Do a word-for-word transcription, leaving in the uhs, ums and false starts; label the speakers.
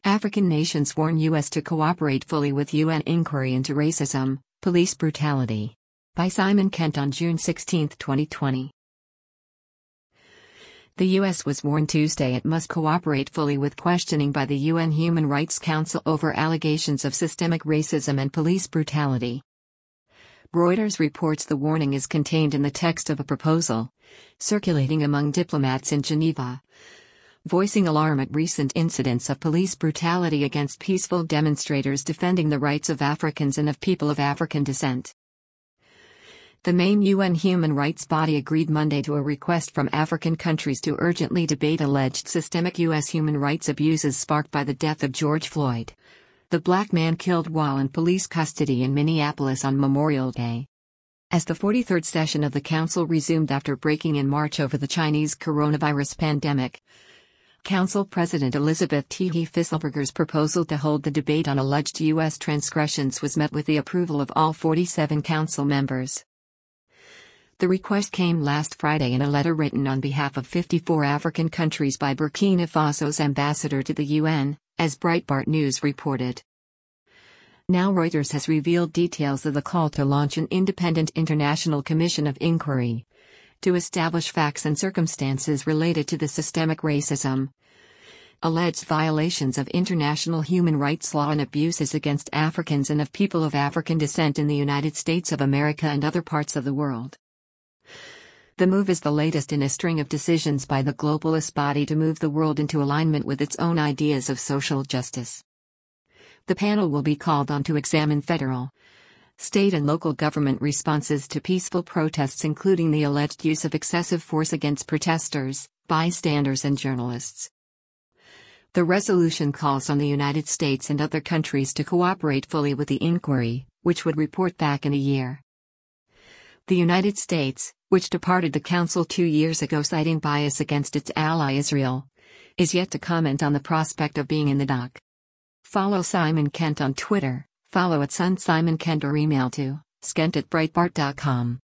Speaker 1: African nations warn U S to cooperate fully with U N inquiry into racism, police brutality. By Simon Kent on June sixteenth, twenty twenty. The U S was warned Tuesday it must cooperate fully with questioning by the U N Human Rights Council over allegations of systemic racism and police brutality. Reuters reports the warning is contained in the text of a proposal circulating among diplomats in Geneva, voicing alarm at recent incidents of police brutality against peaceful demonstrators defending the rights of Africans and of people of African descent. The main U N human rights body agreed Monday to a request from African countries to urgently debate alleged systemic U S human rights abuses sparked by the death of George Floyd, the black man killed while in police custody in Minneapolis on Memorial Day. As the forty-third session of the Council resumed after breaking in March over the Chinese coronavirus pandemic, Council President Elizabeth T. Fisselberger's proposal to hold the debate on alleged U S transgressions was met with the approval of all forty-seven Council members. The request came last Friday in a letter written on behalf of fifty-four African countries by Burkina Faso's ambassador to the U N, as Breitbart News reported. Now Reuters has revealed details of the call to launch an independent international commission of inquiry to establish facts and circumstances related to the systemic racism, alleged violations of international human rights law and abuses against Africans and of people of African descent in the United States of America and other parts of the world. The move is the latest in a string of decisions by the globalist body to move the world into alignment with its own ideas of social justice. The panel will be called on to examine federal, state and local government responses to peaceful protests, including the alleged use of excessive force against protesters, bystanders and journalists. The resolution calls on the United States and other countries to cooperate fully with the inquiry, which would report back in a year. The United States, which departed the Council two years ago citing bias against its ally Israel, is yet to comment on the prospect of being in the dock. Follow Simon Kent on Twitter, follow at Sun Simon Kent or email to skent at breitbart dot com.